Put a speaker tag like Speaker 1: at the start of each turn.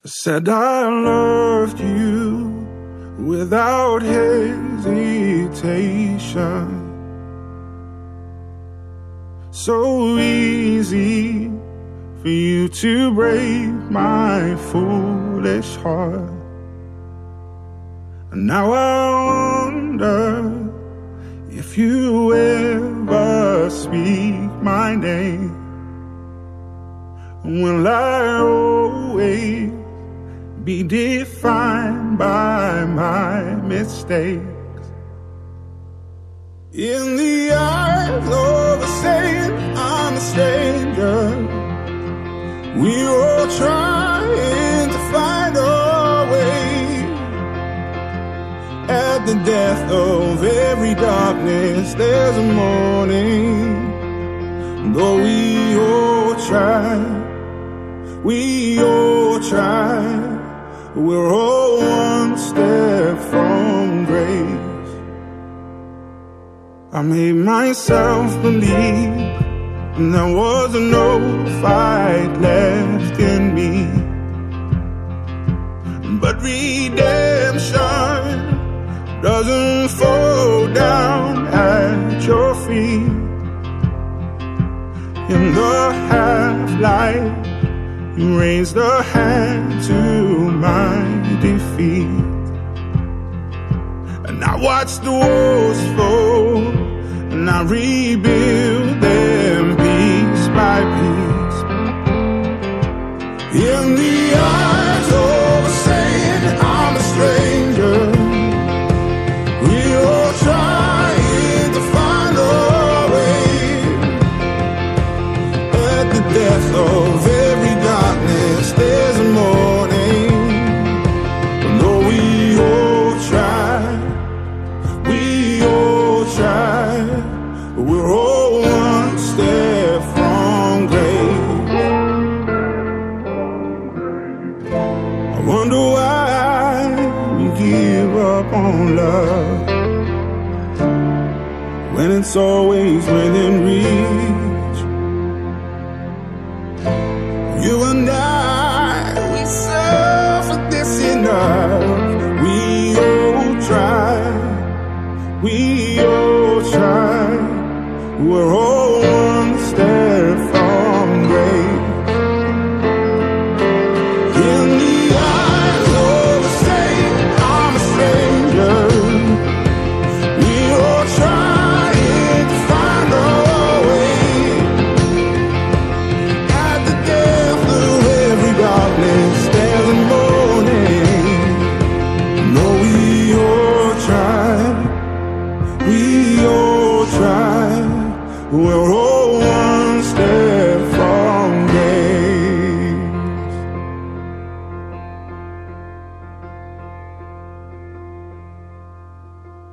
Speaker 1: Said I loved you without hesitation. So easy for you to break my foolish heart. And now I wonder if you ever speak my name. Will I always be defined by my mistakes? In the eyes of a saint, I'm a stranger. We're all trying to find our way. At the death of every darkness, there's a morning. Though we all try, we're all one step from grace. I made myself believe there was no fight left in me, but redemption doesn't fall down at your feet. In the half-light, you raised a hand to my defeat. And I watched the walls fall, and I rebuild them piece by piece. In the eyes of a saint, I'm a stranger. We're all trying to find our way. At the death of every darkness, there's a morning. And though we all try, we're all one step from grace. I wonder why we give up on love when it's always within reach.